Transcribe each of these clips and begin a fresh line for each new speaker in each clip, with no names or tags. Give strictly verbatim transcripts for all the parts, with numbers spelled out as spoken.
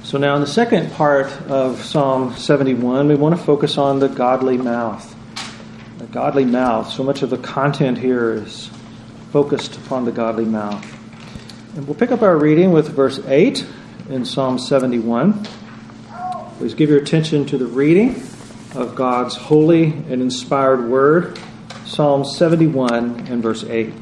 So now in the second part of Psalm seventy-one, we want to focus on the godly mouth. The godly mouth. So much of the content here is focused upon the godly mouth. And we'll pick up our reading with verse eight in Psalm seventy-one. Please give your attention to the reading of God's holy and inspired word, Psalm seventy-one and verse eight.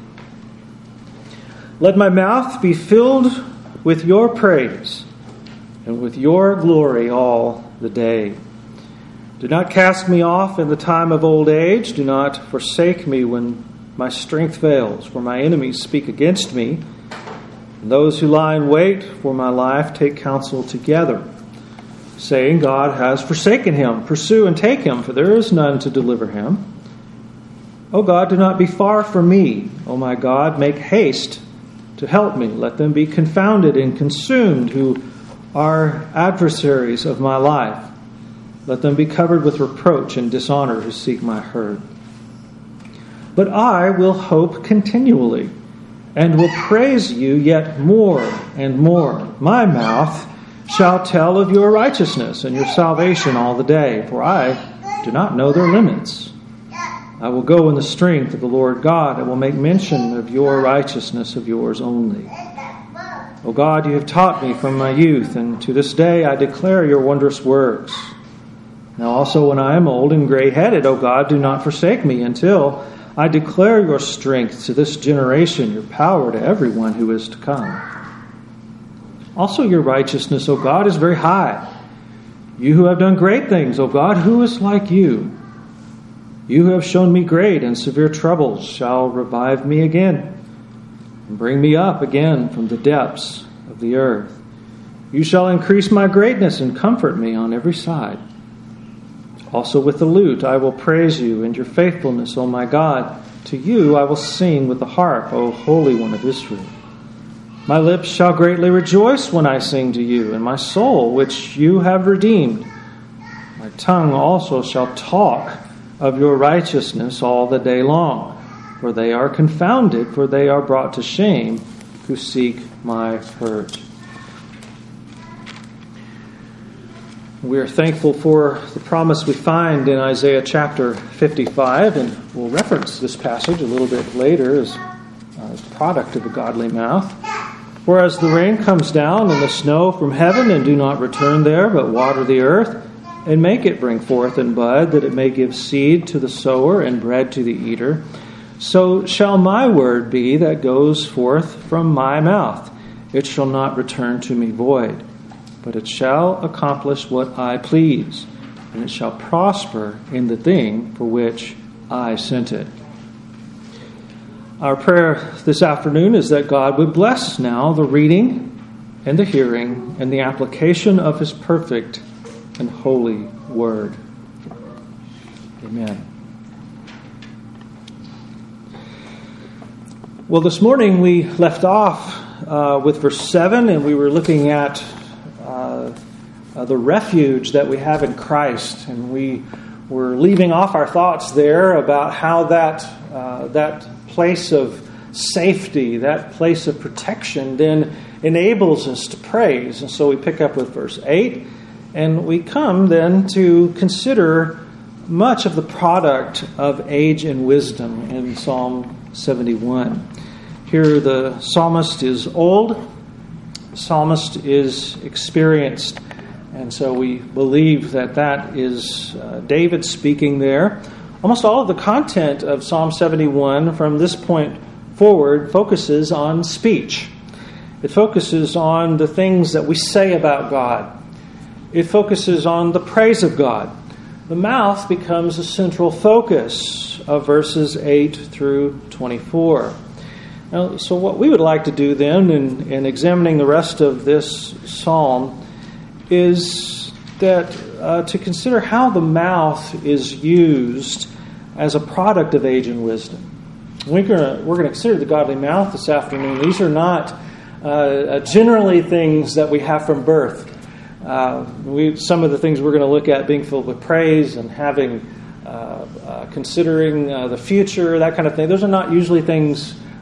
Let my mouth be filled with your praise and with your glory all the day. Do not cast me off in the time of old age. Do not forsake me when my strength fails, for my enemies speak against me. And those who lie in wait for my life take counsel together, saying, God has forsaken him. Pursue and take him, for there is none to deliver him. O God, do not be far from me. O my God, make haste to help me. Let them be confounded and consumed who are adversaries of my life. Let them be covered with reproach and dishonor who seek my hurt. But I will hope continually and will praise you yet more and more. My mouth shall tell of your righteousness and your salvation all the day, for I do not know their limits. I will go in the strength of the Lord God. I will make mention of your righteousness of yours only. O God, you have taught me from my youth, and to this day I declare your wondrous works. Now also when I am old and gray-headed, O God, do not forsake me until I declare your strength to this generation, your power to everyone who is to come. Also your righteousness, O God, is very high. You who have done great things, O God, who is like you? You who have shown me great and severe troubles shall revive me again and bring me up again from the depths of the earth. You shall increase my greatness and comfort me on every side. Also with the lute I will praise you and your faithfulness, O my God. To you I will sing with the harp, O Holy One of Israel. My lips shall greatly rejoice when I sing to you, and my soul, which you have redeemed. My tongue also shall talk of your righteousness all the day long. For they are confounded, for they are brought to shame who seek my hurt. We are thankful for the promise we find in Isaiah chapter fifty-five, and we'll reference this passage a little bit later as a product of a godly mouth. Whereas the rain comes down and the snow from heaven and do not return there, but water the earth and make it bring forth and bud, that it may give seed to the sower and bread to the eater, so shall my word be that goes forth from my mouth. It shall not return to me void, but it shall accomplish what I please, and it shall prosper in the thing for which I sent it. Our prayer this afternoon is that God would bless now the reading and the hearing and the application of his perfect and holy word. Amen. Well, this morning we left off uh, with verse seven, and we were looking at uh, uh, the refuge that we have in Christ, and we were leaving off our thoughts there about how that uh, that place of safety, that place of protection, then enables us to praise. And so we pick up with verse eight, and we come then to consider much of the product of age and wisdom in Psalm seventy-one. Here the psalmist is old, the psalmist is experienced, and so we believe that that is uh, David speaking there. Almost all of the content of Psalm seventy-one from this point forward focuses on speech. It focuses on the things that we say about God. It focuses on the praise of God. The mouth becomes a central focus of verses eight through twenty-four. Now, so what we would like to do then in, in examining the rest of this psalm is that uh, to consider how the mouth is used as a product of age and wisdom. We're going we're to consider the godly mouth this afternoon. These are not uh, generally things that we have from birth. Uh, we, some of the things we're going to look at being filled with praise and having, uh, uh, considering uh, the future, that kind of thing. Those are not usually things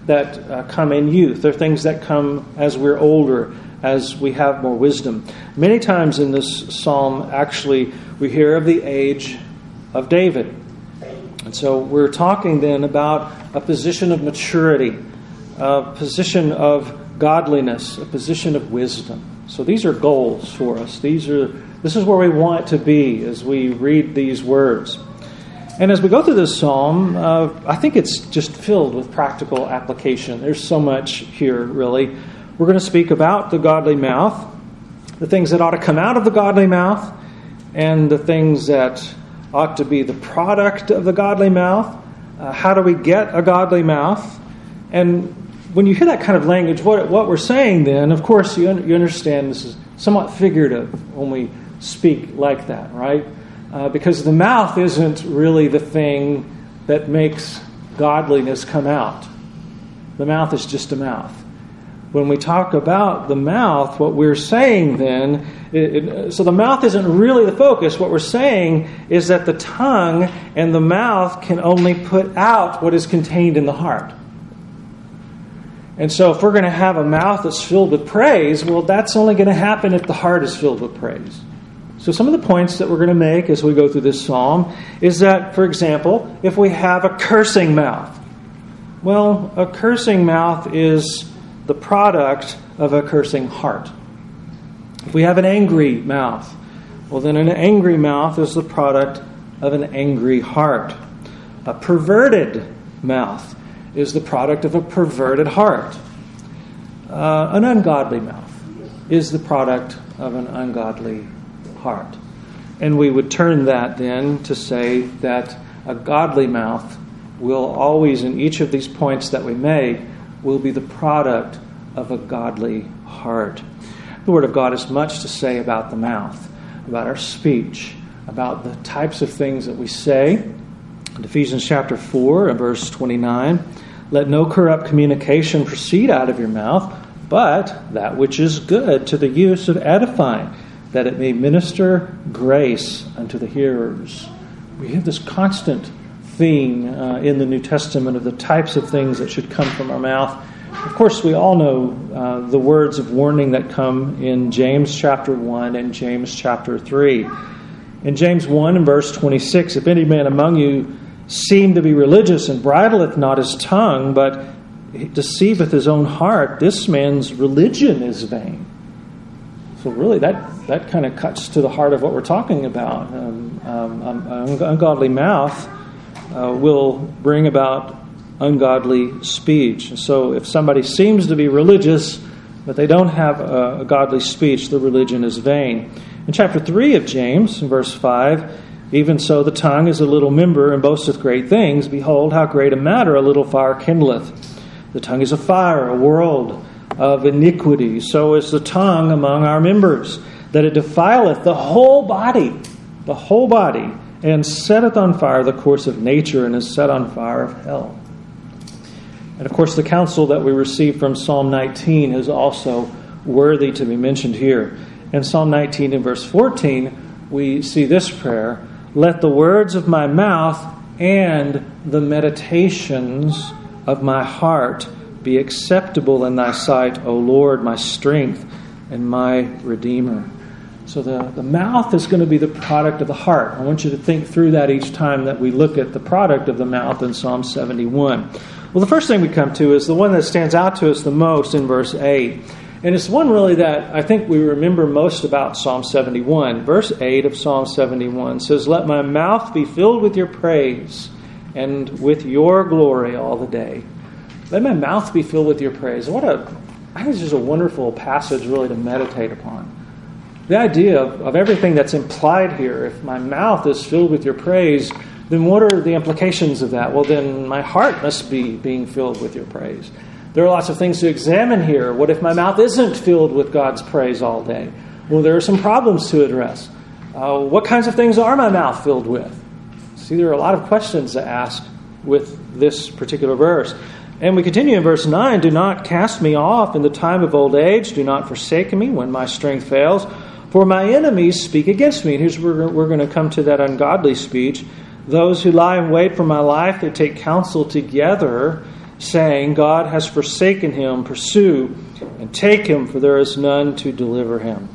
that uh, come in youth. They're things that come as we're older, as we have more wisdom. Many times in this psalm, actually, we hear of the age of David. And so we're talking then about a position of maturity, a position of godliness, a position of wisdom. So these are goals for us. These are this is where we want to be as we read these words. And as we go through this psalm, uh, I think it's just filled with practical application. There's so much here, really. We're going to speak about the godly mouth, the things that ought to come out of the godly mouth, and the things that ought to be the product of the godly mouth. Uh, how do we get a godly mouth? And when you hear that kind of language, what, what we're saying then, of course, you, un- you understand this is somewhat figurative when we speak like that, right? Uh, because the mouth isn't really the thing that makes godliness come out. The mouth is just a mouth. When we talk about the mouth, what we're saying then, it, it, so the mouth isn't really the focus. What we're saying is that the tongue and the mouth can only put out what is contained in the heart. And so if we're going to have a mouth that's filled with praise, well, that's only going to happen if the heart is filled with praise. So some of the points that we're going to make as we go through this psalm is that, for example, if we have a cursing mouth, well, a cursing mouth is the product of a cursing heart. If we have an angry mouth, well, then an angry mouth is the product of an angry heart. A perverted mouth is the product of a perverted heart. Uh, an ungodly mouth is the product of an ungodly heart. And we would turn that then to say that a godly mouth will always, in each of these points that we make, will be the product of a godly heart. The Word of God has much to say about the mouth, about our speech, about the types of things that we say. In Ephesians chapter four and verse twenty-nine, let no corrupt communication proceed out of your mouth, but that which is good to the use of edifying, that it may minister grace unto the hearers. We have this constant theme uh, in the New Testament of the types of things that should come from our mouth. Of course, we all know uh, the words of warning that come in James chapter one and James chapter three. In James one and verse twenty-six, if any man among you seem to be religious and bridleth not his tongue, but deceiveth his own heart, this man's religion is vain. So really, that, that kind of cuts to the heart of what we're talking about. Um, um, an ungodly mouth uh, will bring about ungodly speech. And so if somebody seems to be religious, but they don't have a, a godly speech, the religion is vain. In chapter three of James, in verse five, even so the tongue is a little member and boasteth great things. Behold, how great a matter a little fire kindleth. The tongue is a fire, a world of iniquity. So is the tongue among our members, that it defileth the whole body, the whole body, and setteth on fire the course of nature, and is set on fire of hell. And of course, the counsel that we receive from Psalm nineteen is also worthy to be mentioned here. In Psalm nineteen and verse fourteen, we see this prayer, let the words of my mouth and the meditations of my heart be acceptable in thy sight, O Lord, my strength and my Redeemer. So the, the mouth is going to be the product of the heart. I want you to think through that each time that we look at the product of the mouth in Psalm seventy-one. Well, the first thing we come to is the one that stands out to us the most in verse eight. And it's one really that I think we remember most about Psalm seventy-one. Verse eight of Psalm seventy-one says, let my mouth be filled with your praise and with your glory all the day. Let my mouth be filled with your praise. What a, I think it's just a wonderful passage really to meditate upon. The idea of, of everything that's implied here, if my mouth is filled with your praise, then what are the implications of that? Well, then my heart must be being filled with your praise. There are lots of things to examine here. What if my mouth isn't filled with God's praise all day? Well, there are some problems to address. Uh, what kinds of things are my mouth filled with? See, there are a lot of questions to ask with this particular verse. And we continue in verse nine, do not cast me off in the time of old age. Do not forsake me when my strength fails. For my enemies speak against me. And here's where we're going to come to that ungodly speech. Those who lie in wait for my life, they take counsel together saying, God has forsaken him, pursue and take him, for there is none to deliver him.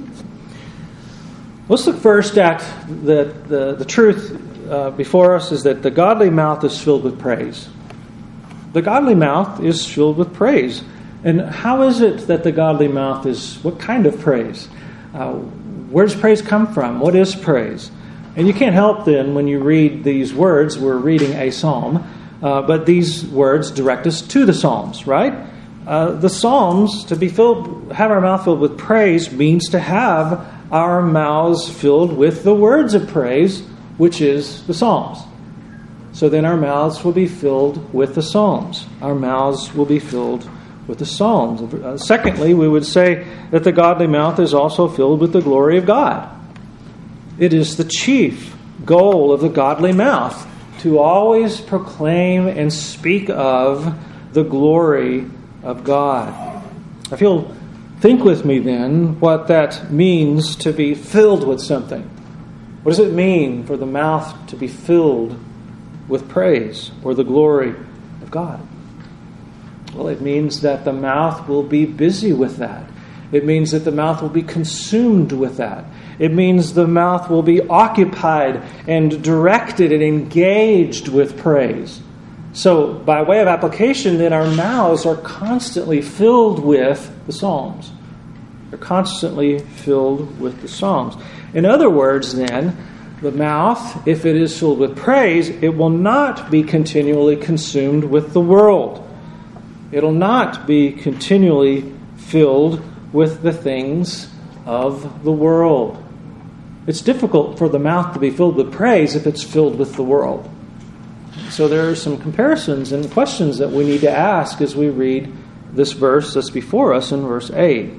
Let's look first at the, the, the truth uh, before us is that the godly mouth is filled with praise. The godly mouth is filled with praise. And how is it that the godly mouth is, what kind of praise? Uh, where does praise come from? What is praise? And you can't help then when you read these words, we're reading a psalm, uh, but these words direct us to the Psalms, right? Uh, the Psalms, to be filled, have our mouth filled with praise, means to have our mouths filled with the words of praise, which is the Psalms. So then our mouths will be filled with the Psalms. Our mouths will be filled with the Psalms. Uh, secondly, we would say that the godly mouth is also filled with the glory of God. It is the chief goal of the godly mouth to always proclaim and speak of the glory of God. If you'll think with me then what that means to be filled with something. What does it mean for the mouth to be filled with praise or the glory of God? Well, it means that the mouth will be busy with that. It means that the mouth will be consumed with that. It means the mouth will be occupied and directed and engaged with praise. So, by way of application, then our mouths are constantly filled with the Psalms. They're constantly filled with the Psalms. In other words, then, the mouth, if it is filled with praise, it will not be continually consumed with the world. It'll not be continually filled with the things of the world. It's difficult for the mouth to be filled with praise if it's filled with the world. So there are some comparisons and questions that we need to ask as we read this verse that's before us in verse eight.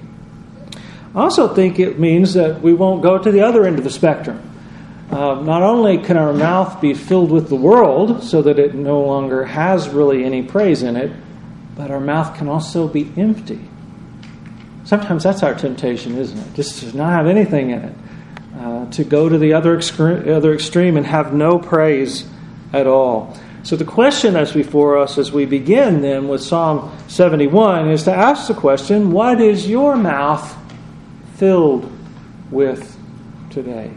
I also think it means that we won't go to the other end of the spectrum. Uh, not only can our mouth be filled with the world so that it no longer has really any praise in it, but our mouth can also be empty. Sometimes that's our temptation, isn't it? Just to not have anything in it. Uh, to go to the other, excre- other extreme and have no praise at all. So the question that's before us as we begin then with Psalm seventy-one is to ask the question, what is your mouth filled with today?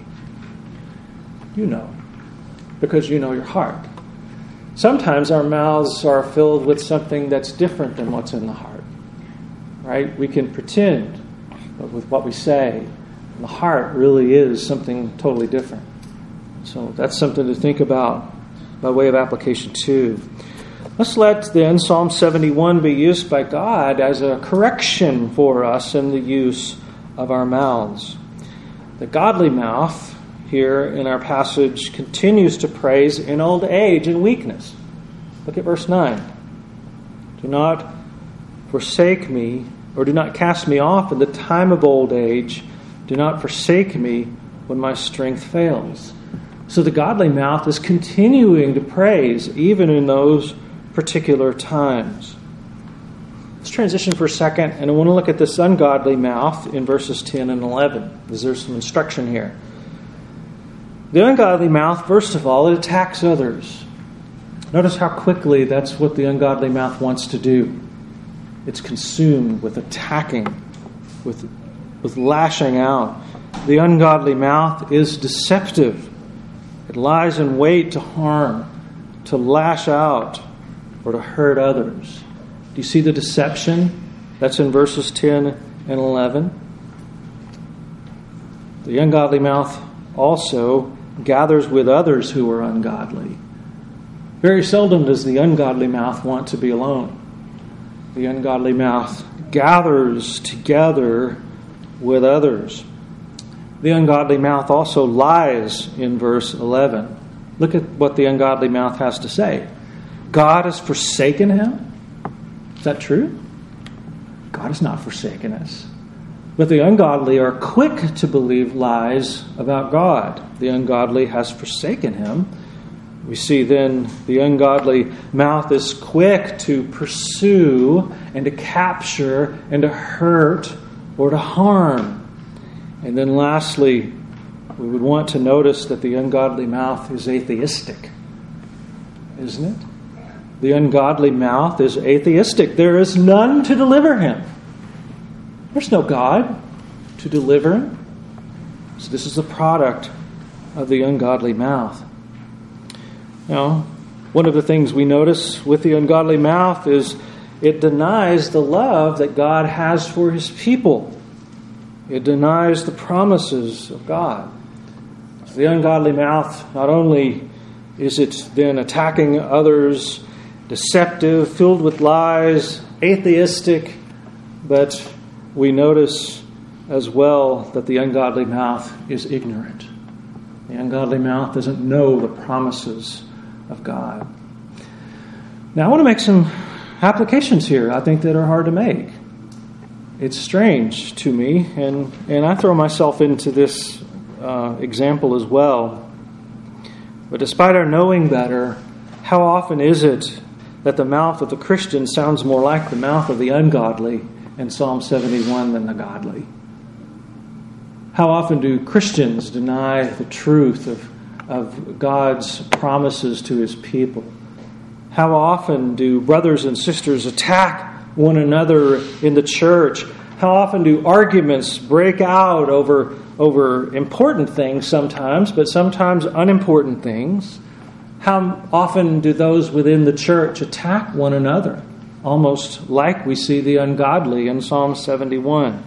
You know, because you know your heart. Sometimes our mouths are filled with something that's different than what's in the heart. Right? We can pretend with what we say. The heart really is something totally different. So that's something to think about by way of application too. Let's let then Psalm seventy-one be used by God as a correction for us in the use of our mouths. The godly mouth here in our passage continues to praise in old age and weakness. Look at verse nine. Do not forsake me, or do not cast me off in the time of old age. Do not forsake me when my strength fails. So the godly mouth is continuing to praise even in those particular times. Let's transition for a second, and I want to look at this ungodly mouth in verses ten and eleven, because there's some instruction here. The ungodly mouth, first of all, it attacks others. Notice how quickly that's what the ungodly mouth wants to do. It's consumed with attacking, with with lashing out. The ungodly mouth is deceptive. It lies in wait to harm, to lash out, or to hurt others. Do you see the deception? That's in verses ten and eleven. The ungodly mouth also gathers with others who are ungodly. Very seldom does the ungodly mouth want to be alone. The ungodly mouth gathers together with others. The ungodly mouth also lies in verse eleven. Look at what the ungodly mouth has to say. God has forsaken him? Is that true? God has not forsaken us. But the ungodly are quick to believe lies about God. The ungodly has forsaken him. We see then the ungodly mouth is quick to pursue and to capture and to hurt or to harm. And then lastly, we would want to notice that the ungodly mouth is atheistic, isn't it? The ungodly mouth is atheistic. There is none to deliver him. There's no God to deliver him. So this is the product of the ungodly mouth. Now, one of the things we notice with the ungodly mouth is it denies the love that God has for his people. It denies the promises of God. The ungodly mouth, not only is it then attacking others, deceptive, filled with lies, atheistic, but we notice as well that the ungodly mouth is ignorant. The ungodly mouth doesn't know the promises of God. Now I want to make some applications here, I think, that are hard to make. It's strange to me, and, and I throw myself into this uh, example as well. But despite our knowing better, how often is it that the mouth of the Christian sounds more like the mouth of the ungodly in Psalm seventy-one than the godly? How often do Christians deny the truth of, of God's promises to his people? How often do brothers and sisters attack one another in the church? How often do arguments break out over, over important things sometimes, but sometimes unimportant things? How often do those within the church attack one another, almost like we see the ungodly in Psalm seventy-one?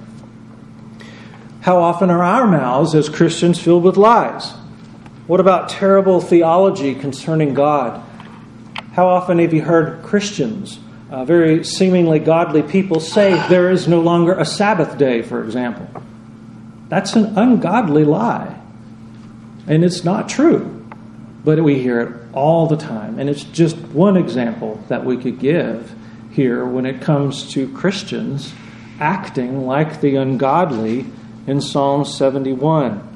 How often are our mouths as Christians filled with lies? What about terrible theology concerning God? How often have you heard Christians, uh, very seemingly godly people, say there is no longer a Sabbath day, for example? That's an ungodly lie. And it's not true. But we hear it all the time. And it's just one example that we could give here when it comes to Christians acting like the ungodly in Psalm seventy-one.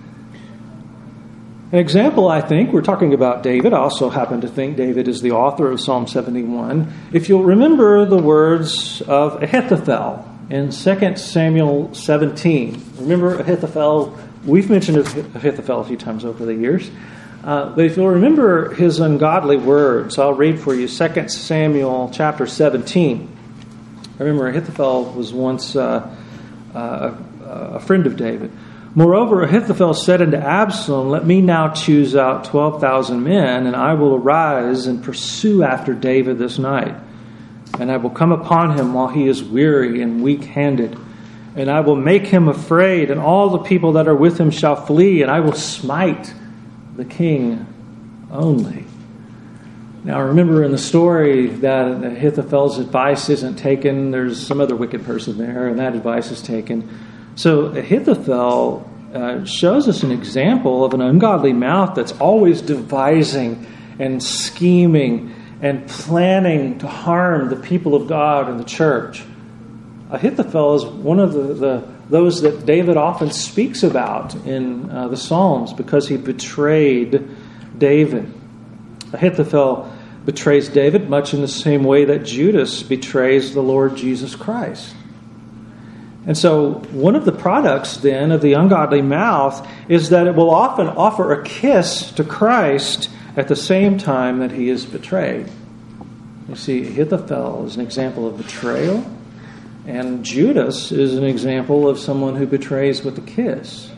An example, I think, we're talking about David. I also happen to think David is the author of Psalm seventy-one. If you'll remember the words of Ahithophel in Second Samuel seventeen. Remember Ahithophel? We've mentioned Ahithophel a few times over the years. Uh, but if you'll remember his ungodly words, I'll read for you Second Samuel chapter seventeen. Remember, Ahithophel was once uh, uh, a friend of David. Moreover, Ahithophel said unto Absalom, let me now choose out twelve thousand men, and I will arise and pursue after David this night. And I will come upon him while he is weary and weak-handed. And I will make him afraid, and all the people that are with him shall flee, and I will smite the king only. Now remember in the story that Ahithophel's advice isn't taken. There's some other wicked person there, and that advice is taken. So Ahithophel uh, shows us an example of an ungodly mouth that's always devising and scheming and planning to harm the people of God and the church. Ahithophel is one of the, the those that David often speaks about in uh, the Psalms because he betrayed David. Ahithophel betrays David much in the same way that Judas betrays the Lord Jesus Christ. And so one of the products then of the ungodly mouth is that it will often offer a kiss to Christ at the same time that he is betrayed. You see, Ahithophel is an example of betrayal, and Judas is an example of someone who betrays with a kiss.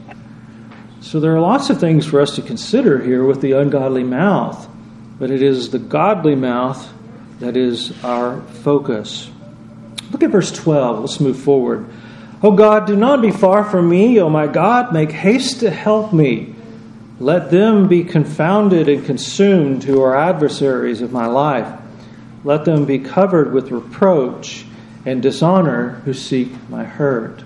So there are lots of things for us to consider here with the ungodly mouth, but it is the godly mouth that is our focus. Look at verse twelve. Let's move forward. O God, do not be far from me. O my God, make haste to help me. Let them be confounded and consumed who are adversaries of my life. Let them be covered with reproach and dishonor who seek my hurt.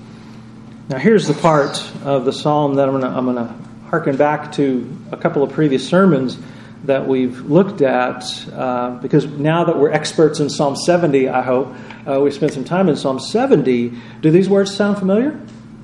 Now here's the part of the psalm that I'm going to I'm going to hearken back to a couple of previous sermons that we've looked at, uh, because now that we're experts in Psalm seventy, I hope, uh, we spent some time in Psalm seventy. Do these words sound familiar?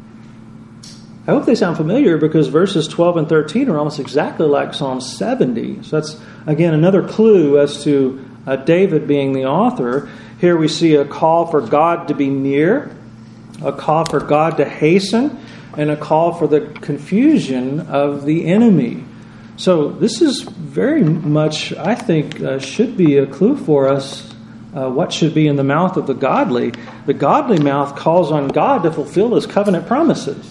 I hope they sound familiar because verses twelve and thirteen are almost exactly like Psalm seventy. So that's, again, another clue as to uh, David being the author. Here we see a call for God to be near, a call for God to hasten, and a call for the confusion of the enemy. So this is very much, I think, uh, should be a clue for us. Uh, what should be in the mouth of the godly? The godly mouth calls on God to fulfill His covenant promises.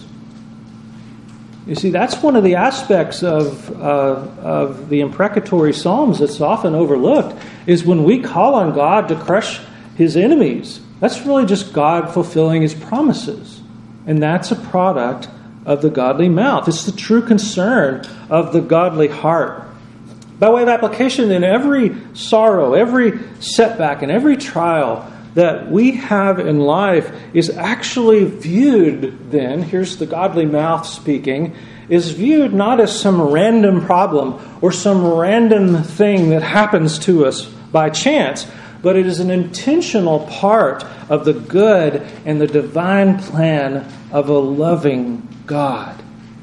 You see, that's one of the aspects of uh, of the imprecatory Psalms that's often overlooked, is when we call on God to crush His enemies. That's really just God fulfilling His promises. And that's a product of the godly mouth. It's the true concern of the godly heart. By way of application, in every sorrow, every setback, and every trial that we have in life is actually viewed then, here's the godly mouth speaking, is viewed not as some random problem or some random thing that happens to us by chance, but it is an intentional part of the good and the divine plan of a loving God.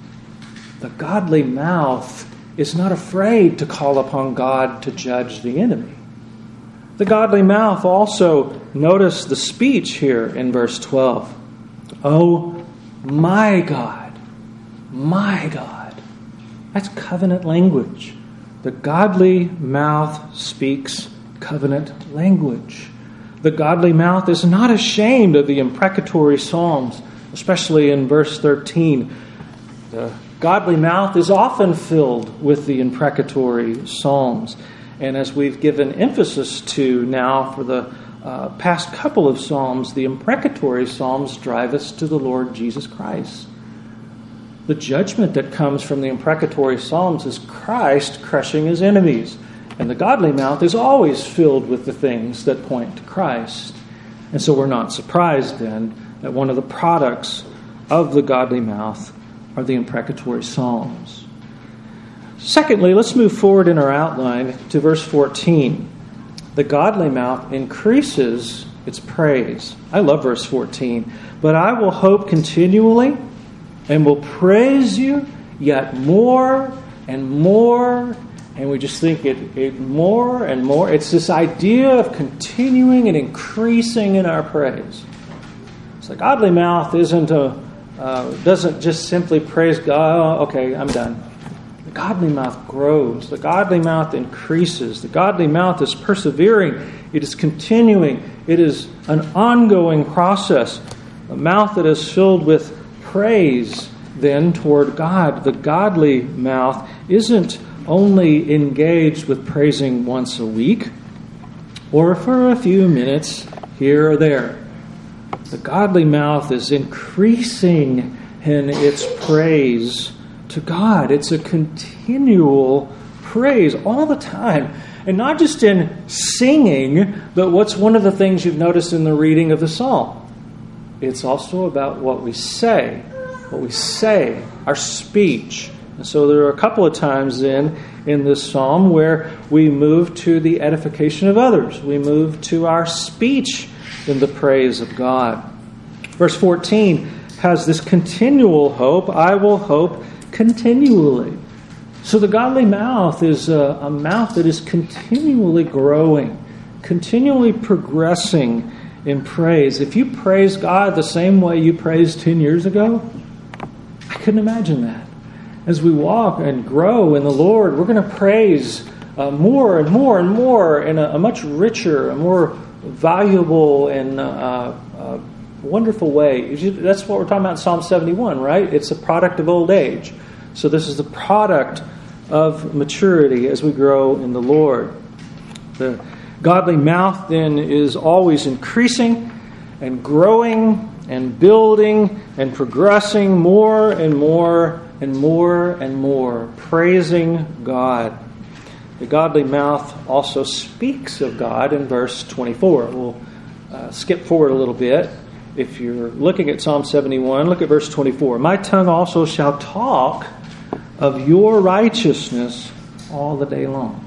The godly mouth is not afraid to call upon God to judge the enemy. The godly mouth also, notice the speech here in verse twelve. Oh, my God, my God. That's covenant language. The godly mouth speaks covenant language. The godly mouth is not ashamed of the imprecatory Psalms, especially in verse thirteen. The godly mouth is often filled with the imprecatory Psalms. And as we've given emphasis to now for the uh, past couple of Psalms, the imprecatory Psalms drive us to the Lord Jesus Christ. The judgment that comes from the imprecatory Psalms is Christ crushing His enemies. And the godly mouth is always filled with the things that point to Christ. And so we're not surprised then that one of the products of the godly mouth are the imprecatory Psalms. Secondly, let's move forward in our outline to verse fourteen. The godly mouth increases its praise. I love verse fourteen. But I will hope continually and will praise you yet more and more. And we just think it, it more and more. It's this idea of continuing and increasing in our praise. So the godly mouth isn't a, uh, doesn't just simply praise God. Oh, okay, I'm done. The godly mouth grows. The godly mouth increases. The godly mouth is persevering. It is continuing. It is an ongoing process. A mouth that is filled with praise then toward God. The godly mouth isn't only engaged with praising once a week or for a few minutes here or there. The godly mouth is increasing in its praise to God. It's a continual praise all the time. And not just in singing, but what's one of the things you've noticed in the reading of the psalm? It's also about what we say. What we say, our speech. And so there are a couple of times then in this psalm where we move to the edification of others. We move to our speech in the praise of God. Verse fourteen has this continual hope. I will hope continually. So the godly mouth is a, a mouth that is continually growing, continually progressing in praise. If you praise God the same way you praised ten years ago, I couldn't imagine that. As we walk and grow in the Lord, we're going to praise uh, more and more and more in a, a much richer, a more valuable and uh, uh, wonderful way. That's what we're talking about in Psalm seventy-one, right? It's a product of old age. So this is the product of maturity as we grow in the Lord. The godly mouth then is always increasing and growing and building and progressing more and more and more and more, praising God. The godly mouth also speaks of God in verse twenty-four. We'll uh, skip forward a little bit. If you're looking at Psalm seventy-one, look at verse twenty-four. My tongue also shall talk of your righteousness all the day long.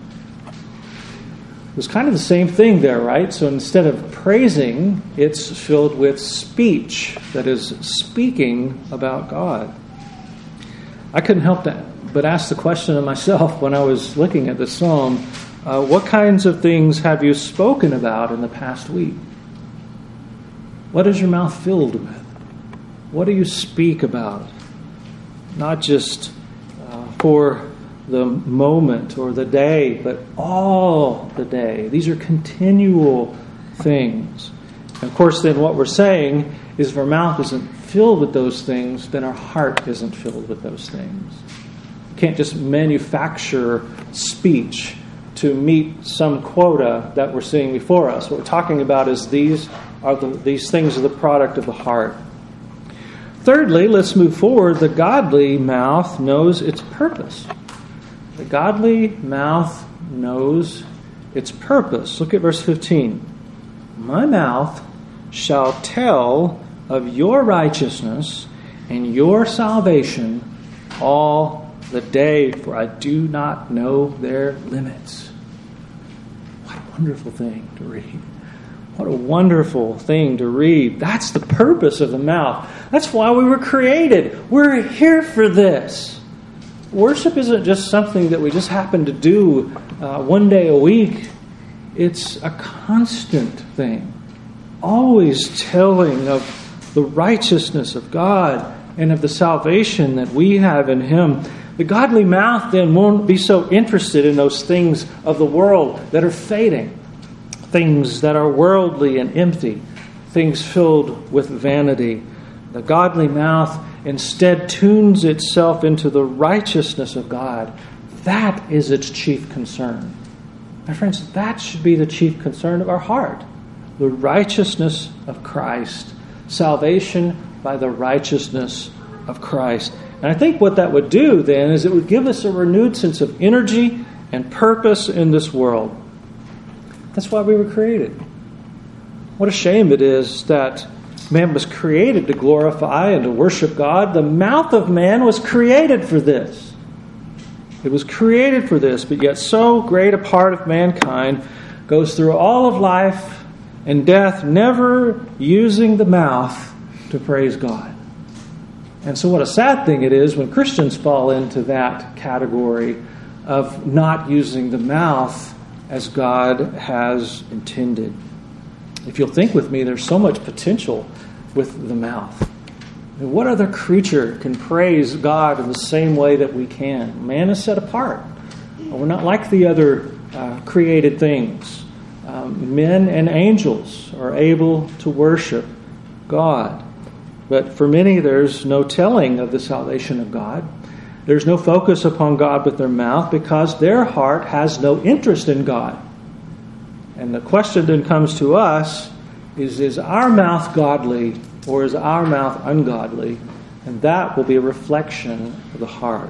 It was kind of the same thing there, right? So instead of praising, it's filled with speech that is speaking about God. I couldn't help that but ask the question of myself when I was looking at the psalm, uh, what kinds of things have you spoken about in the past week? What is your mouth filled with? What do you speak about? Not just uh, for the moment or the day, but all the day. These are continual things. And of course, then what we're saying is if our mouth isn't filled with those things, then our heart isn't filled with those things. You can't just manufacture speech to meet some quota that we're seeing before us. What we're talking about is these are the, these things are the product of the heart. Thirdly, let's move forward. The godly mouth knows its purpose. The godly mouth knows its purpose. Look at verse fifteen. My mouth shall tell of your righteousness and your salvation all the day, for I do not know their limits. What a wonderful thing to read. What a wonderful thing to read. That's the purpose of the mouth. That's why we were created. We're here for this. Worship isn't just something that we just happen to do uh, one day a week. It's a constant thing. Always telling of the righteousness of God and of the salvation that we have in Him. The godly mouth then won't be so interested in those things of the world that are fading. Things that are worldly and empty. Things filled with vanity. The godly mouth instead tunes itself into the righteousness of God. That is its chief concern. My friends, that should be the chief concern of our heart. The righteousness of Christ. Salvation by the righteousness of Christ. And I think what that would do then is it would give us a renewed sense of energy and purpose in this world. That's why we were created. What a shame it is that man was created to glorify and to worship God. The mouth of man was created for this. It was created for this, but yet so great a part of mankind goes through all of life and death never using the mouth to praise God. And so what a sad thing it is when Christians fall into that category of not using the mouth as God has intended. If you'll think with me, there's so much potential with the mouth. I mean, what other creature can praise God in the same way that we can? Man is set apart. We're not like the other uh, created things. Um, men and angels are able to worship God. But for many, there's no telling of the salvation of God. There's no focus upon God with their mouth because their heart has no interest in God. And the question then comes to us is, is our mouth godly or is our mouth ungodly? And that will be a reflection of the heart.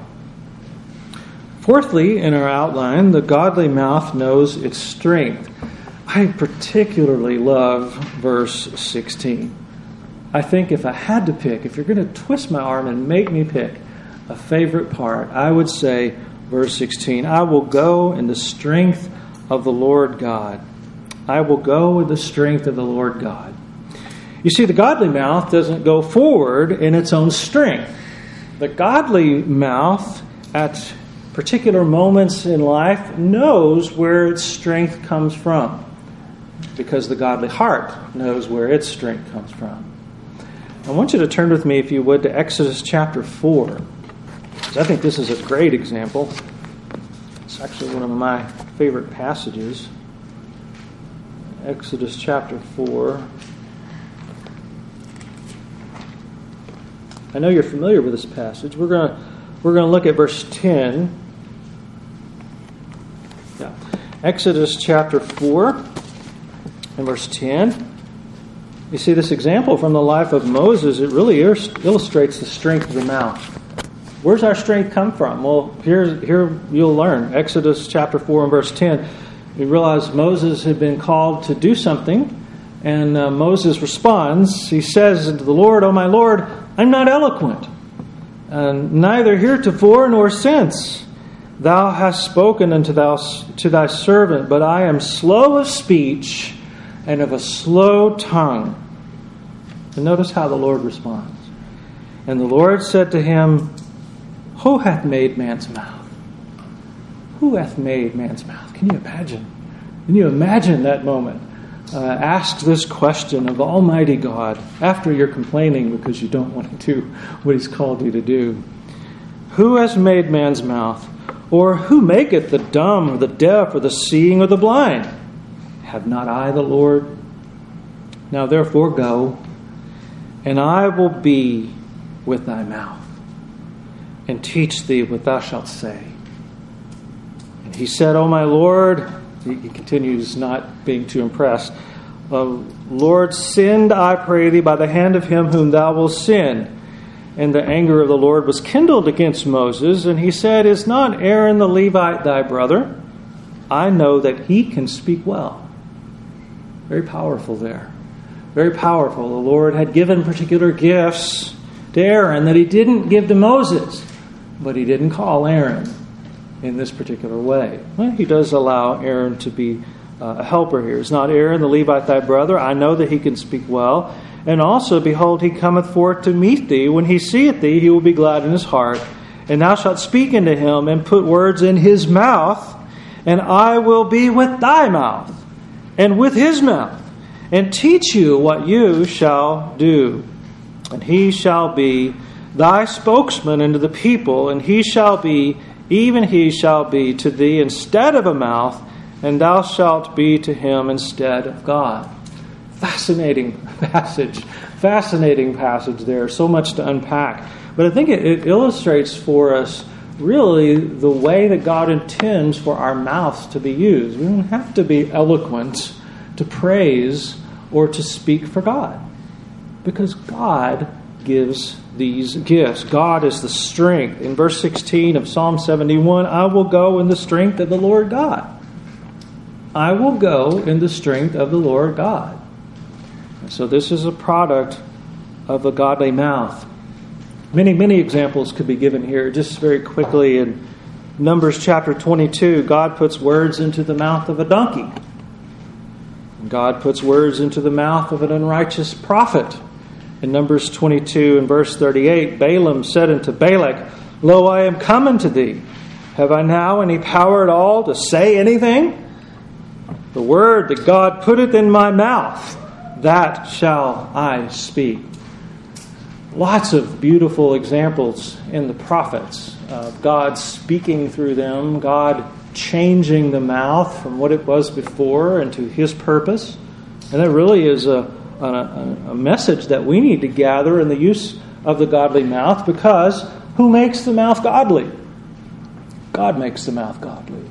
Fourthly, in our outline, the godly mouth knows its strength. I particularly love verse sixteen. I think if I had to pick, if you're going to twist my arm and make me pick a favorite part, I would say verse sixteen. I will go in the strength of the Lord God. I will go in the strength of the Lord God. You see, the godly mouth doesn't go forward in its own strength. The godly mouth, at particular moments in life, knows where its strength comes from, because the godly heart knows where its strength comes from. I want you to turn with me, if you would, to Exodus chapter four. I think this is a great example. It's actually one of my favorite passages. Exodus chapter four. I know you're familiar with this passage. We're going to we're going to look at verse ten. Yeah. Exodus chapter four and verse ten. You see this example from the life of Moses. It really illustrates the strength of the mouth. Where's our strength come from? Well, here, here you'll learn. Exodus chapter four and verse ten. You realize Moses had been called to do something, and uh, Moses responds. He says to the Lord, "O my Lord, I'm not eloquent, and neither heretofore nor since. Thou hast spoken unto thou, to thy servant, but I am slow of speech and of a slow tongue." And notice how the Lord responds. And the Lord said to him, "Who hath made man's mouth?" Who hath made man's mouth? Can you imagine? Can you imagine that moment? Uh, ask this question of Almighty God after you're complaining because you don't want to do what He's called you to do. Who has made man's mouth? Or who maketh the dumb, or the deaf, or the seeing, or the blind? Have not I the Lord? Now therefore go, and I will be with thy mouth, and teach thee what thou shalt say. And he said, O my Lord, he continues not being too impressed, uh, Lord, send, I pray thee, by the hand of him whom thou wilt send. And the anger of the Lord was kindled against Moses, and he said, Is not Aaron the Levite thy brother? I know that he can speak well. Very powerful there. Very powerful. The Lord had given particular gifts to Aaron that he didn't give to Moses, but he didn't call Aaron in this particular way. Well, he does allow Aaron to be uh, a helper here. Is not Aaron the Levite thy brother? I know that he can speak well. And also, behold, he cometh forth to meet thee. When he seeth thee, he will be glad in his heart. And thou shalt speak unto him, and put words in his mouth, and I will be with thy mouth, and with his mouth, and teach you what you shall do. And he shall be thy spokesman unto the people, and he shall be, even he shall be to thee instead of a mouth, and thou shalt be to him instead of God. Fascinating passage. Fascinating passage there. So much to unpack. But I think it, it illustrates for us really the way that God intends for our mouths to be used. We don't have to be eloquent to praise or to speak for God, because God gives these gifts. God is the strength. In verse sixteen of Psalm seventy-one, I will go in the strength of the Lord God. I will go in the strength of the Lord God. So this is a product of a godly mouth. Many, many examples could be given here. Just very quickly, in Numbers chapter twenty-two, God puts words into the mouth of a donkey. God puts words into the mouth of an unrighteous prophet. In Numbers twenty-two and verse thirty-eight, Balaam said unto Balak, Lo, I am coming to thee. Have I now any power at all to say anything? The word that God putteth in my mouth, that shall I speak. Lots of beautiful examples in the prophets of God speaking through them, God changing the mouth from what it was before into His purpose. And that really is a, a, a message that we need to gather in the use of the godly mouth, because who makes the mouth godly? God makes the mouth godly.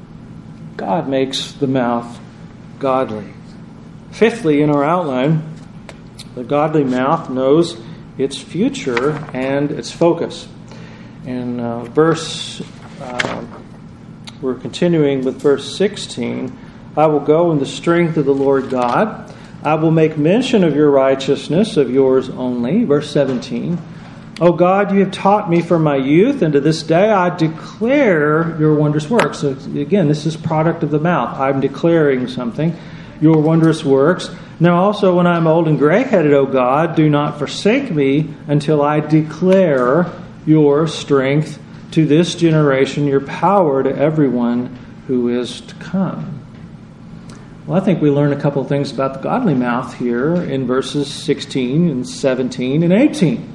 God makes the mouth godly. Fifthly, in our outline, the godly mouth knows its future and its focus. In uh, verse, uh, we're continuing with verse sixteen. I will go in the strength of the Lord God. I will make mention of your righteousness, of yours only. Verse seventeen. O God, you have taught me from my youth, and to this day I declare your wondrous works. So again, this is product of the mouth. I'm declaring something. Your wondrous works. Now also when I am old and gray-headed, O God, do not forsake me until I declare your strength to this generation, your power to everyone who is to come. Well, I think we learn a couple of things about the godly mouth here in verses sixteen and seventeen and eighteen.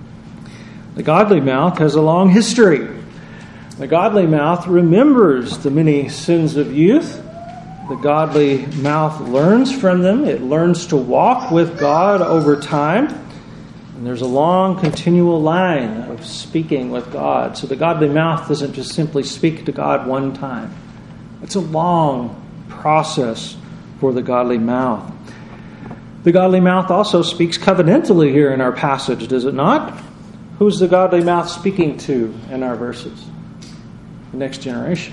The godly mouth has a long history. The godly mouth remembers the many sins of youth. The godly mouth learns from them. It learns to walk with God over time. And there's a long, continual line of speaking with God. So the godly mouth doesn't just simply speak to God one time. It's a long process for the godly mouth. The godly mouth also speaks covenantally here in our passage, does it not? Who's the godly mouth speaking to in our verses? The next generation.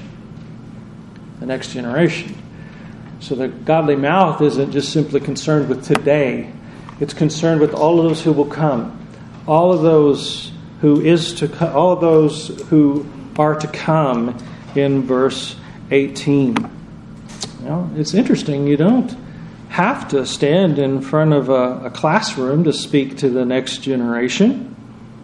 The next generation. So the godly mouth isn't just simply concerned with today. It's concerned with all of those who will come. All of those who is to co- all of those who are to come in verse eighteen. Well, it's interesting. You don't have to stand in front of a, a classroom to speak to the next generation.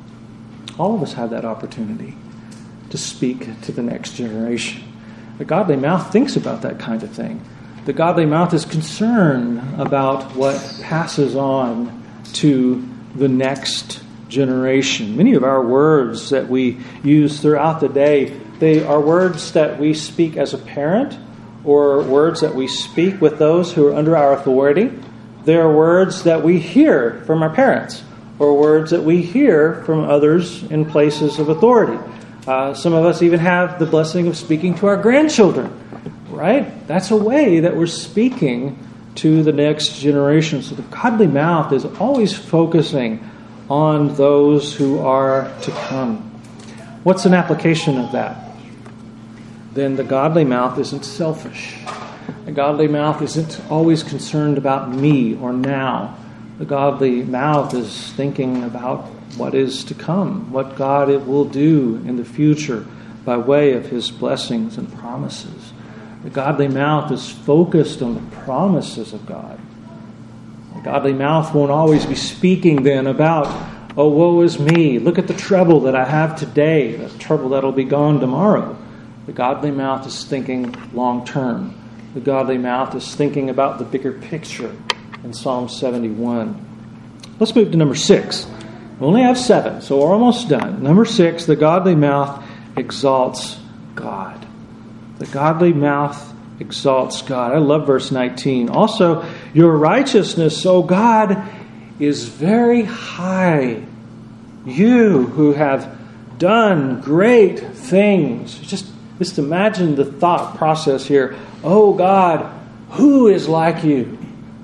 All of us have that opportunity to speak to the next generation. The godly mouth thinks about that kind of thing. The godly mouth is concerned about what passes on to the next generation. Many of our words that we use throughout the day They are words that we speak as a parent, or words that we speak with those who are under our authority. They are words that we hear from our parents, or words that we hear from others in places of authority. Uh, some of us even have the blessing of speaking to our grandchildren, right? That's a way that we're speaking to the next generation. So the godly mouth is always focusing on those who are to come. What's an application of that? Then the godly mouth isn't selfish. The godly mouth isn't always concerned about me or now. The godly mouth is thinking about what is to come, what God it will do in the future by way of His blessings and promises. The godly mouth is focused on the promises of God. The godly mouth won't always be speaking then about, oh, woe is me, look at the trouble that I have today, the trouble that'll be gone tomorrow. The godly mouth is thinking long term. The godly mouth is thinking about the bigger picture in Psalm seventy-one. Let's move to number six. We only have seven, so we're almost done. Number six, the godly mouth exalts God. The godly mouth exalts God. I love verse nineteen. Also, your righteousness, O God, is very high. You who have done great things. Just, just imagine the thought process here. Oh God, who is like you?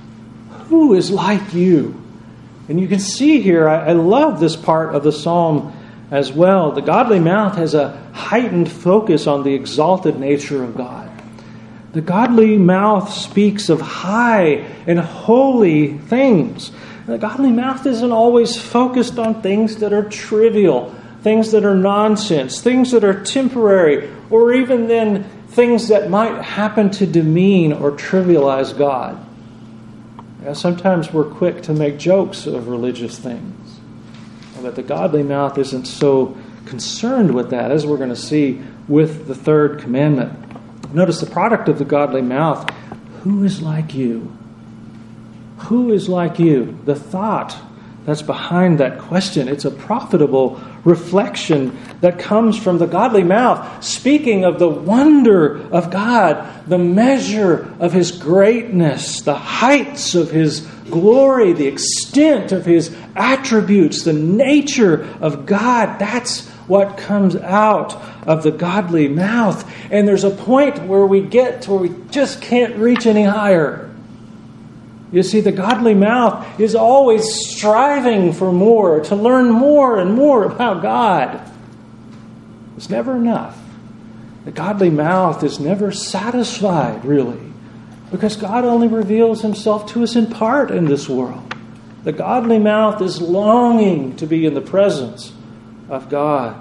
Who is like you? And you can see here, I, I love this part of the psalm as well. The godly mouth has a heightened focus on the exalted nature of God. The godly mouth speaks of high and holy things. The godly mouth isn't always focused on things that are trivial, things that are nonsense, things that are temporary, or even then things that might happen to demean or trivialize God. Now, sometimes we're quick to make jokes of religious things, but the godly mouth isn't so concerned with that, as we're going to see with the third commandment. Notice the product of the godly mouth. Who is like you? Who is like you? The thought that's behind that question. It's a profitable reflection that comes from the godly mouth, speaking of the wonder of God, the measure of His greatness, the heights of His glory, the extent of His attributes, the nature of God. That's what comes out of the godly mouth. And there's a point where we get to where we just can't reach any higher. You see, the godly mouth is always striving for more, to learn more and more about God. It's never enough. The godly mouth is never satisfied, really, because God only reveals Himself to us in part in this world. The godly mouth is longing to be in the presence of God.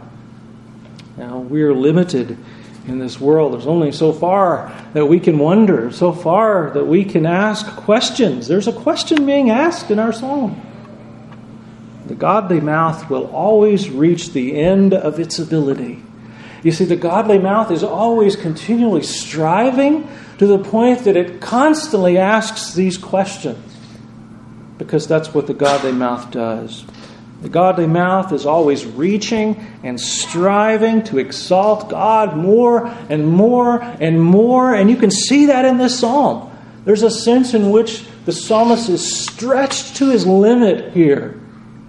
Now, we are limited in this world. There's only so far that we can wonder, so far that we can ask questions. There's a question being asked in our psalm. The godly mouth will always reach the end of its ability. You see, the godly mouth is always continually striving to the point that it constantly asks these questions, because that's what the godly mouth does. The godly mouth is always reaching and striving to exalt God more and more and more. And you can see that in this psalm. There's a sense in which the psalmist is stretched to his limit here.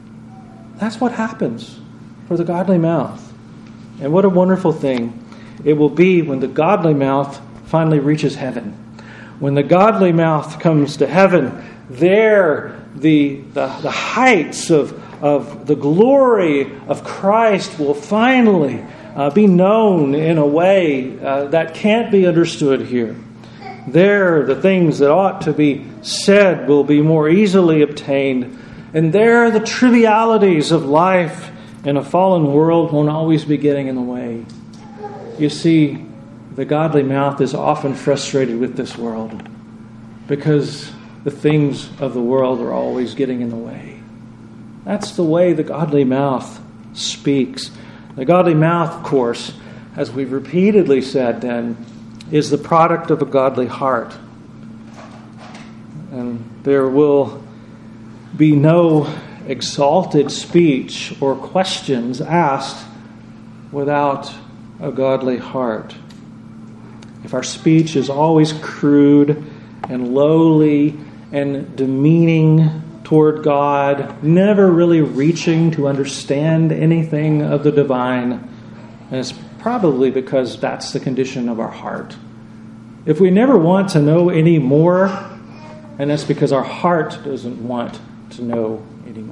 That's what happens for the godly mouth. And what a wonderful thing it will be when the godly mouth finally reaches heaven. When the godly mouth comes to heaven, there the, the, the heights of of the glory of Christ will finally uh, be known in a way uh, that can't be understood here. There, the things that ought to be said will be more easily obtained. And there, the trivialities of life in a fallen world won't always be getting in the way. You see, the godly mouth is often frustrated with this world because the things of the world are always getting in the way. That's the way the godly mouth speaks. The godly mouth, of course, as we've repeatedly said then, is the product of a godly heart. And there will be no exalted speech or questions asked without a godly heart. If our speech is always crude and lowly and demeaning toward God, never really reaching to understand anything of the divine, and it's probably because that's the condition of our heart. If we never want to know any more, and that's because our heart doesn't want to know anymore.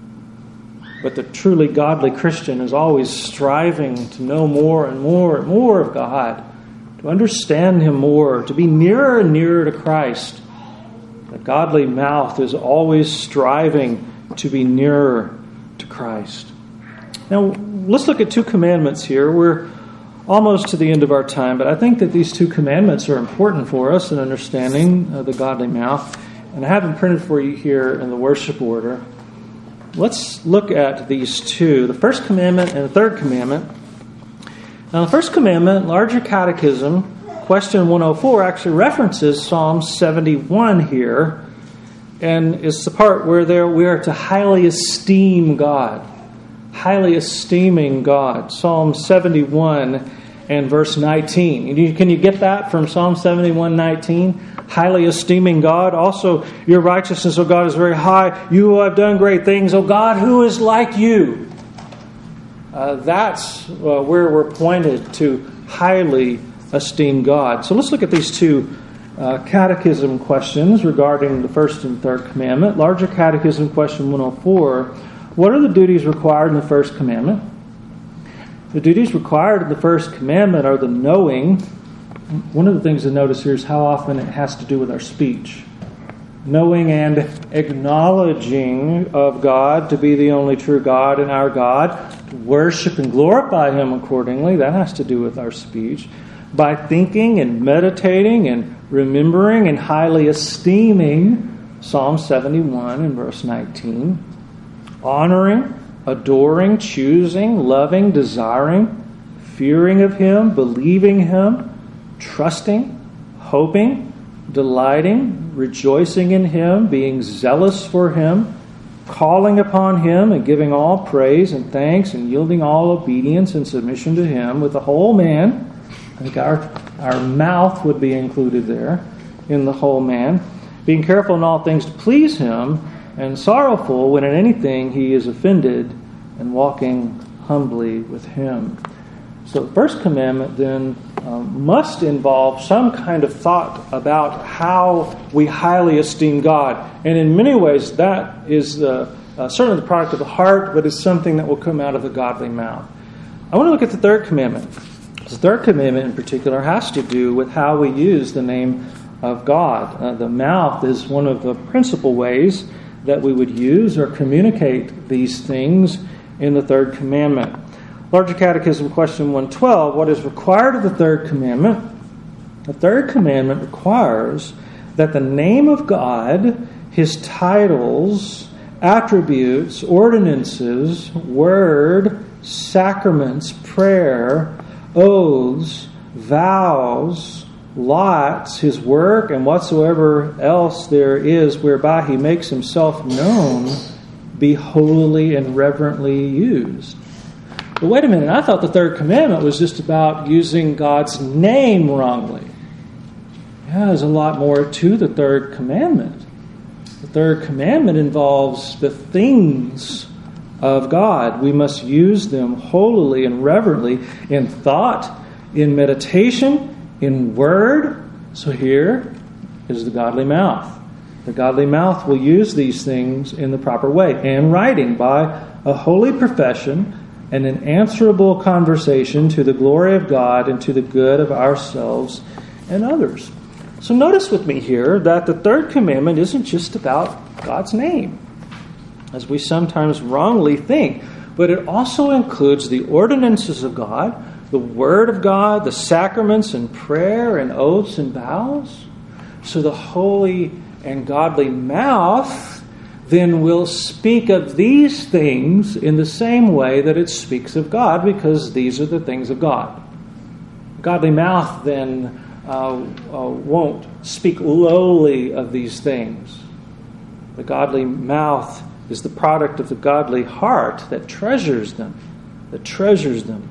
But the truly godly Christian is always striving to know more and more and more of God, to understand Him more, to be nearer and nearer to Christ. The godly mouth is always striving to be nearer to Christ. Now, let's look at two commandments here. We're almost to the end of our time, but I think that these two commandments are important for us in understanding uh, the godly mouth. And I have them printed for you here in the worship order. Let's look at these two, the first commandment and the third commandment. Now, the first commandment, Larger Catechism, question one oh four, actually references Psalm seventy-one here, and it's the part where there we are to highly esteem God, highly esteeming God. Psalm seventy-one and verse nineteen. Can you get that from Psalm seventy-one nineteen? Highly esteeming God. Also, your righteousness, O God, is very high. You have done great things. O God, who is like you? Uh, that's uh, where we're pointed to highly esteem God. So let's look at these two uh, catechism questions regarding the first and third commandment. Larger Catechism, question one oh four. What are the duties required in the first commandment? The duties required in the first commandment are the knowing. One of the things to notice here is how often it has to do with our speech. Knowing and acknowledging of God to be the only true God and our God, to worship and glorify Him accordingly. That has to do with our speech. By thinking and meditating and remembering and highly esteeming Psalm seventy-one and verse nineteen. Honoring, adoring, choosing, loving, desiring, fearing of Him, believing Him, trusting, hoping, delighting, rejoicing in Him, being zealous for Him, calling upon Him and giving all praise and thanks and yielding all obedience and submission to Him with the whole man. I think our, our mouth would be included there in the whole man. Being careful in all things to please Him and sorrowful when in anything He is offended and walking humbly with Him. So the first commandment then um, must involve some kind of thought about how we highly esteem God. And in many ways that is the, uh, certainly the product of the heart, but is something that will come out of the godly mouth. I want to look at the third commandment. The third commandment in particular has to do with how we use the name of God. Uh, the mouth is one of the principal ways that we would use or communicate these things in the third commandment. Larger Catechism, question one twelve, what is required of the third commandment? The third commandment requires that the name of God, His titles, attributes, ordinances, word, sacraments, prayer, oaths, vows, lots, His work, and whatsoever else there is whereby He makes Himself known, be holily and reverently used. But wait a minute, I thought the third commandment was just about using God's name wrongly. Yeah, there's a lot more to the third commandment. The third commandment involves the things of God. We must use them holily and reverently in thought, in meditation, in word. So here is the godly mouth. The godly mouth will use these things in the proper way, and writing by a holy profession and an answerable conversation to the glory of God and to the good of ourselves and others. So notice with me here that the third commandment isn't just about God's name, as we sometimes wrongly think, but it also includes the ordinances of God, the Word of God, the sacraments and prayer and oaths and vows. So the holy and godly mouth then will speak of these things in the same way that it speaks of God, because these are the things of God. The godly mouth then uh, uh, won't speak lowly of these things. The godly mouth is the product of the godly heart that treasures them, that treasures them.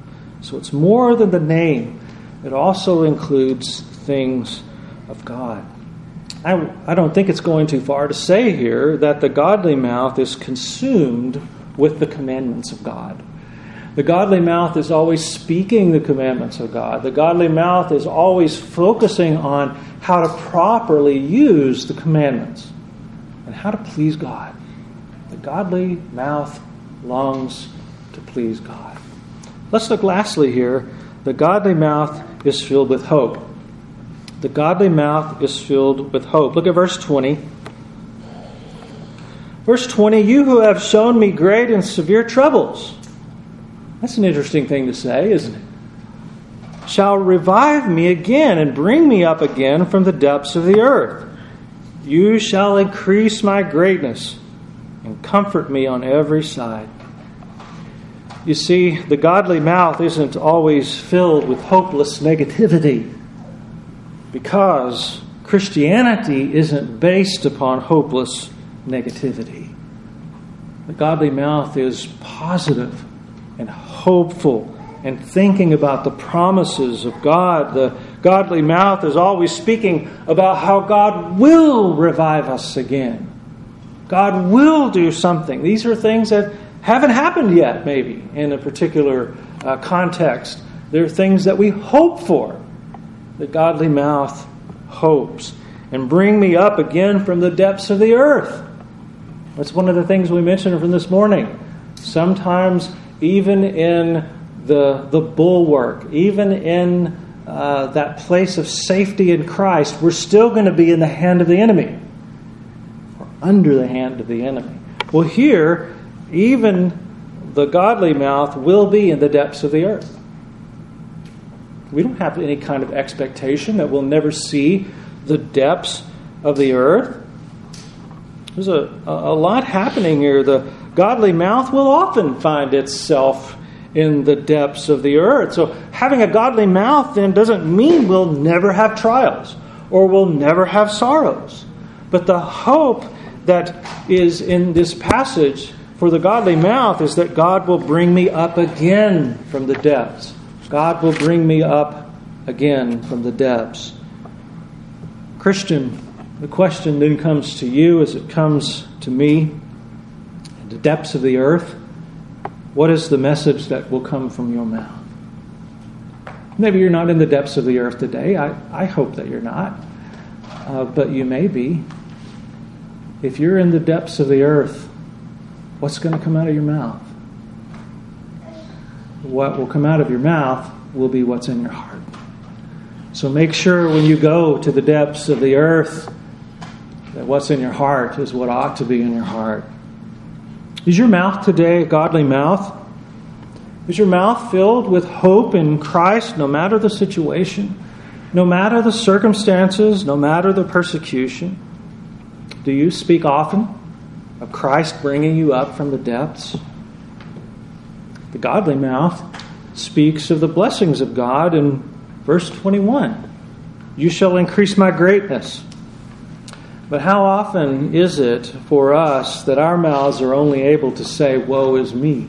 So it's more than the name. It also includes things of God. I, I don't think it's going too far to say here that the godly mouth is consumed with the commandments of God. The godly mouth is always speaking the commandments of God. The godly mouth is always focusing on how to properly use the commandments and how to please God. The godly mouth longs to please God. Let's look lastly here. The godly mouth is filled with hope. The godly mouth is filled with hope. Look at verse twenty. Verse twenty, you who have shown me great and severe troubles. That's an interesting thing to say, isn't it? Shall revive me again and bring me up again from the depths of the earth. You shall increase my greatness and comfort me on every side. You see, the godly mouth isn't always filled with hopeless negativity, because Christianity isn't based upon hopeless negativity. The godly mouth is positive and hopeful and thinking about the promises of God. The godly mouth is always speaking about how God will revive us again. God will do something. These are things that haven't happened yet, maybe, in a particular uh, context. They're things that we hope for. The godly mouth hopes. And bring me up again from the depths of the earth. That's one of the things we mentioned from this morning. Sometimes even in the, the bulwark, even in uh, that place of safety in Christ, we're still going to be in the hand of the enemy. Or under the hand of the enemy. Well, here, even the godly mouth will be in the depths of the earth. We don't have any kind of expectation that we'll never see the depths of the earth. There's a, a lot happening here. The godly mouth will often find itself in the depths of the earth. So having a godly mouth then doesn't mean we'll never have trials or we'll never have sorrows. But the hope that is in this passage for the godly mouth is that God will bring me up again from the depths. God will bring me up again from the depths. Christian, the question then comes to you as it comes to me. In the depths of the earth, what is the message that will come from your mouth? Maybe you're not in the depths of the earth today. I, I hope that you're not. Uh, but you may be. If you're in the depths of the earth, what's going to come out of your mouth? What will come out of your mouth will be what's in your heart. So make sure when you go to the depths of the earth that what's in your heart is what ought to be in your heart. Is your mouth today a godly mouth? Is your mouth filled with hope in Christ no matter the situation, no matter the circumstances, no matter the persecution? Do you speak often of Christ bringing you up from the depths? The godly mouth speaks of the blessings of God in verse twenty-one. You shall increase my greatness. But how often is it for us that our mouths are only able to say, woe is me?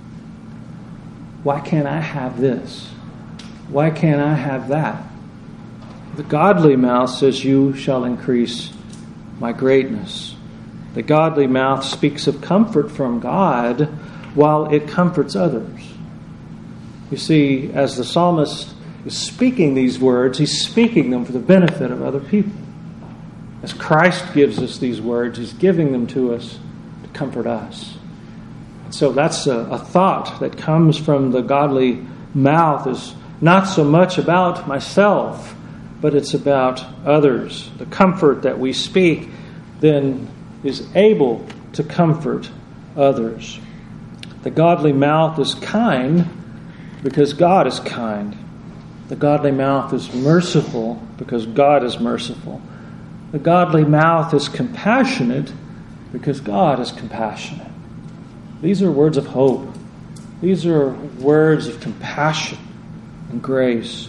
Why can't I have this? Why can't I have that? The godly mouth says, you shall increase my greatness. The godly mouth speaks of comfort from God while it comforts others. You see, as the psalmist is speaking these words, he's speaking them for the benefit of other people. As Christ gives us these words, he's giving them to us to comfort us. So that's a, a thought that comes from the godly mouth, is not so much about myself, but it's about others. The comfort that we speak then is able to comfort others. The godly mouth is kind because God is kind. The godly mouth is merciful because God is merciful. The godly mouth is compassionate because God is compassionate. These are words of hope. These are words of compassion and grace.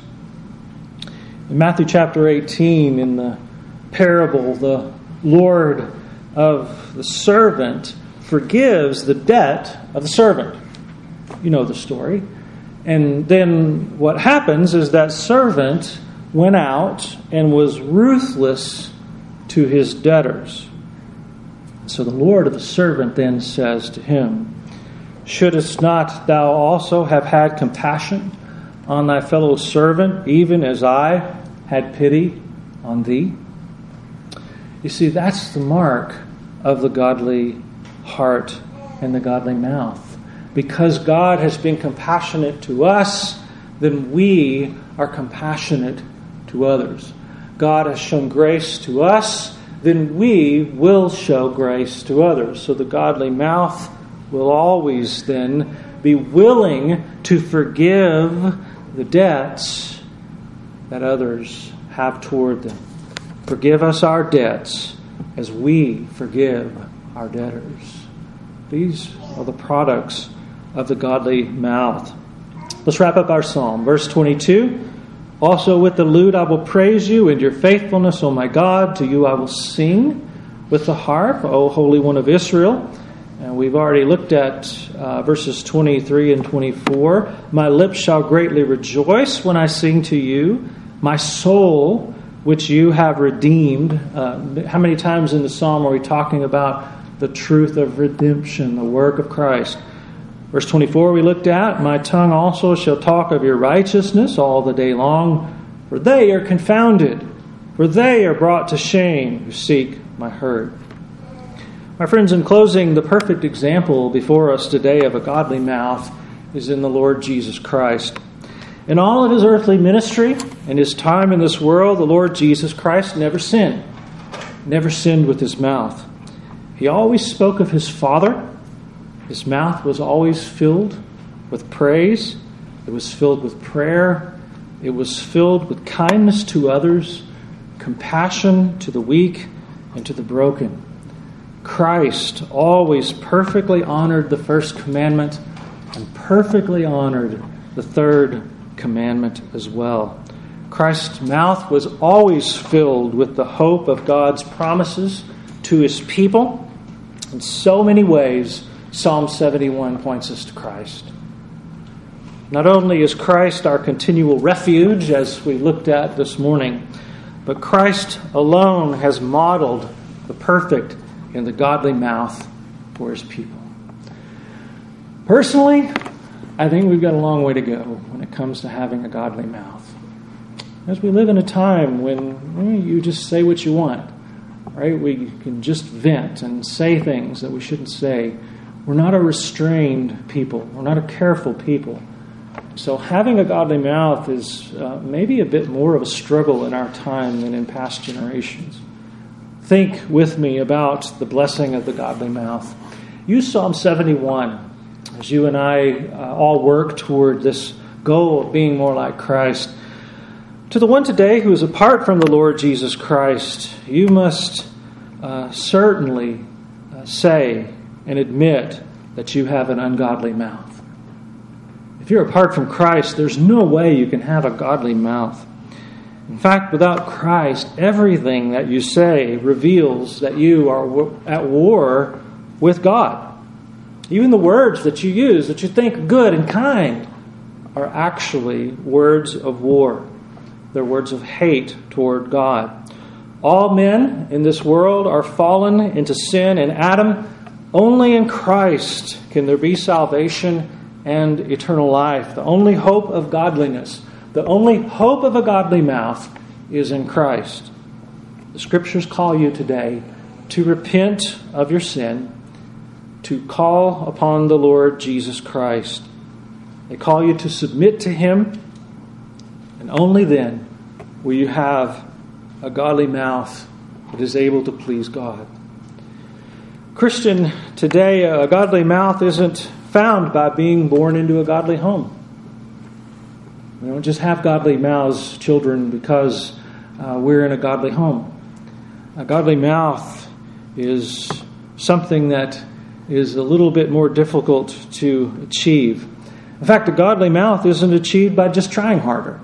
In Matthew chapter eighteen, in the parable, the Lord of the servant forgives the debt of the servant. You know the story. And then what happens is that servant went out and was ruthless to his debtors. So the Lord of the servant then says to him, shouldest not thou also have had compassion on thy fellow servant, even as I had pity on thee? You see, that's the mark of the godly heart and the godly mouth. Because God has been compassionate to us, then we are compassionate to others. God has shown grace to us, then we will show grace to others. So the godly mouth will always then be willing to forgive the debts that others have toward them. Forgive us our debts as we forgive our debtors. These are the products of the godly mouth. Let's wrap up our psalm. Verse twenty-two. Also with the lute I will praise you, and your faithfulness, O my God. To you I will sing with the harp, O Holy One of Israel. And we've already looked at uh, verses twenty-three and twenty-four. My lips shall greatly rejoice when I sing to you. My soul, which you have redeemed. Uh, how many times in the psalm are we talking about the truth of redemption, the work of Christ? Verse twenty-four we looked at, my tongue also shall talk of your righteousness all the day long, for they are confounded, for they are brought to shame who seek my hurt. My friends, in closing, the perfect example before us today of a godly mouth is in the Lord Jesus Christ. In all of his earthly ministry and his time in this world, the Lord Jesus Christ never sinned, never sinned with his mouth. He always spoke of his Father. His mouth was always filled with praise. It was filled with prayer. It was filled with kindness to others, compassion to the weak and to the broken. Christ always perfectly honored the first commandment and perfectly honored the third commandment as well. Christ's mouth was always filled with the hope of God's promises to his people. In so many ways, Psalm seventy-one points us to Christ. Not only is Christ our continual refuge, as we looked at this morning, but Christ alone has modeled the perfect and the godly mouth for his people. Personally, I think we've got a long way to go when it comes to having a godly mouth. As we live in a time when you just say what you want, right? We can just vent and say things that we shouldn't say. We're not a restrained people. We're not a careful people. So having a godly mouth is uh, maybe a bit more of a struggle in our time than in past generations. Think with me about the blessing of the godly mouth. Use Psalm seventy-one as you and I uh, all work toward this goal of being more like Christ. To the one today who is apart from the Lord Jesus Christ, you must uh, certainly uh, say and admit that you have an ungodly mouth. If you're apart from Christ, there's no way you can have a godly mouth. In fact, without Christ, everything that you say reveals that you are at war with God. Even the words that you use, that you think good and kind, are actually words of war. They're words of hate toward God. All men in this world are fallen into sin in Adam. Only in Christ can there be salvation and eternal life. The only hope of godliness, the only hope of a godly mouth is in Christ. The Scriptures call you today to repent of your sin, to call upon the Lord Jesus Christ. They call you to submit to him, and only then will you have a godly mouth that is able to please God. Christian, today a godly mouth isn't found by being born into a godly home. We don't just have godly mouths, children, because uh, we're in a godly home. A godly mouth is something that is a little bit more difficult to achieve. In fact, a godly mouth isn't achieved by just trying harder.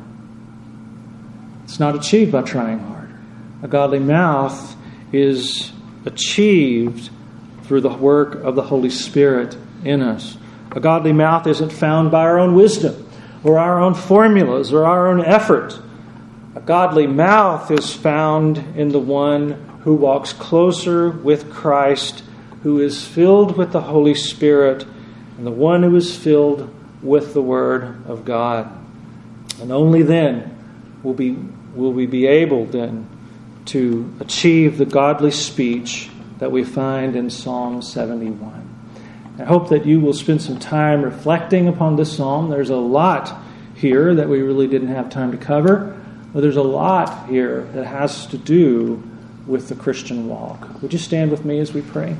It's not achieved by trying harder. A godly mouth is achieved through the work of the Holy Spirit in us. A godly mouth isn't found by our own wisdom or our own formulas or our own effort. A godly mouth is found in the one who walks closer with Christ, who is filled with the Holy Spirit, and the one who is filled with the Word of God. And only then will be will we be able then to achieve the godly speech that we find in Psalm seventy-one. I hope that you will spend some time reflecting upon this psalm. There's a lot here that we really didn't have time to cover, but there's a lot here that has to do with the Christian walk. Would you stand with me as we pray?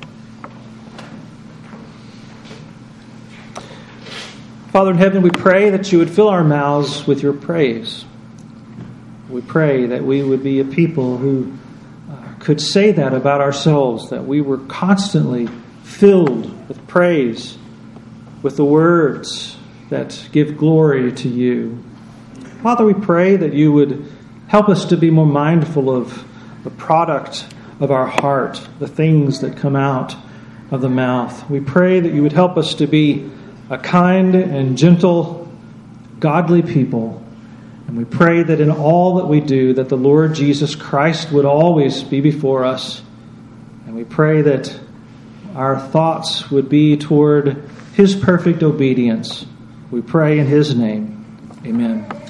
Father in heaven, we pray that you would fill our mouths with your praise. We pray that we would be a people who uh, could say that about ourselves, that we were constantly filled with praise, with the words that give glory to you. Father, we pray that you would help us to be more mindful of the product of our heart, the things that come out of the mouth. We pray that you would help us to be a kind and gentle, godly people. And we pray that in all that we do, that the Lord Jesus Christ would always be before us. And we pray that our thoughts would be toward his perfect obedience. We pray in his name. Amen.